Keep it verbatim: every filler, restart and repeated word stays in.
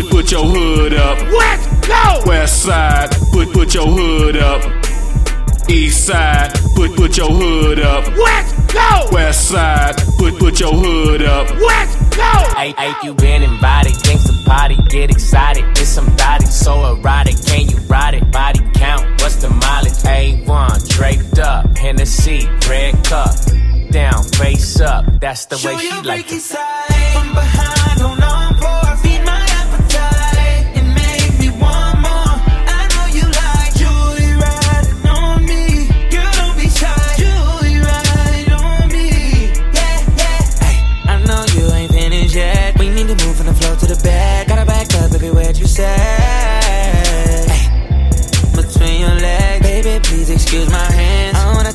put put your hood up. Let's go! West side, put put your hood up. East side, put put your hood up. Let's go! West side, put put your hood up. Let's go! Hey, hey, you been invited, gangsta party, get excited. It's somebody so erotic, can you ride it? Body count, what's the mileage? A one, draped up, Hennessy, red cup, down, face up. That's the way she like it. From behind, on on four, feed my appetite and make me want more. I know you like Julie riding on me. Girl, don't be shy, Julie riding on me. Yeah, yeah. Hey, I know you ain't finished yet. We need to move from the floor to the back. Gotta back up every word you say. Hey, between your legs, baby, please excuse my hands. I wanna